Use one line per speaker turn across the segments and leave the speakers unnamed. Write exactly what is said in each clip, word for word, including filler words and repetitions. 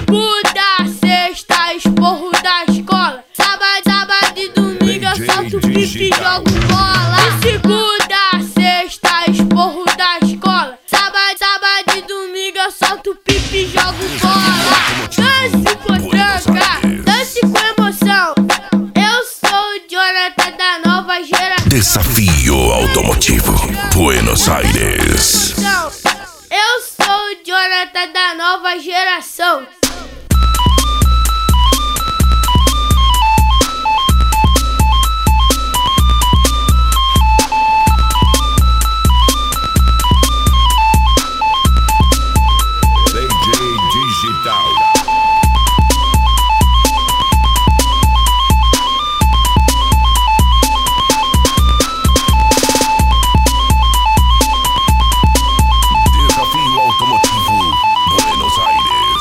segunda, sexta, esporro da escola. Sábado, sábado e domingo eu solto pipi e jogo bola. De segunda, sexta, esporro da escola. Sábado, sábado e domingo eu solto pipi e jogo bola. Dance potranca, dance com emoção. Eu sou o Jonathan da nova geração.
Desafio Automotivo, Buenos Aires.
Eu sou o Jonathan da nova geração.
D J Digital. Desafio Automotivo, Buenos Aires.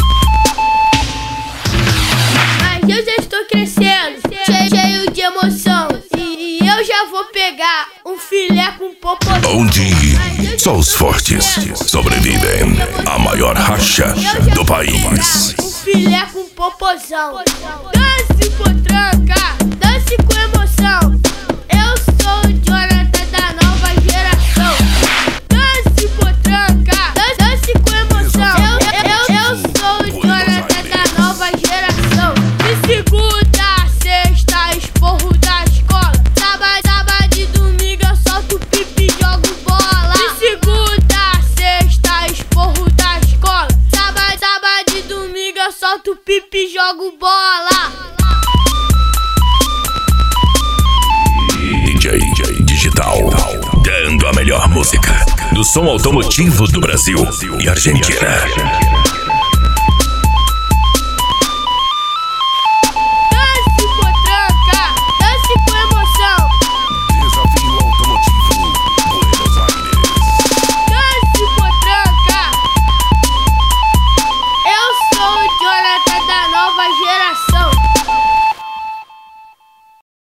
Mas eu já estou crescendo, cheio, cheio de emoção. E, e eu já vou pegar um filé com popozão.
Onde só os fortes sobrevivem à maior racha do país.
Um filé com popozão. Dance potranca, dance com emoção. Eu sou o Jonathan da nova geração. Dance potranca, dance, dance com emoção. Eu, eu, eu sou o Jonathan da nova geração. De segunda, sexta, esporro da escola. Sábado, sábado e domingo eu solto pipi e jogo bola. De segunda, sexta, esporro da escola. Sábado, sábado e domingo eu solto pipi e jogo bola.
D J Digital, dando a melhor música do som automotivo do Brasil e Argentina.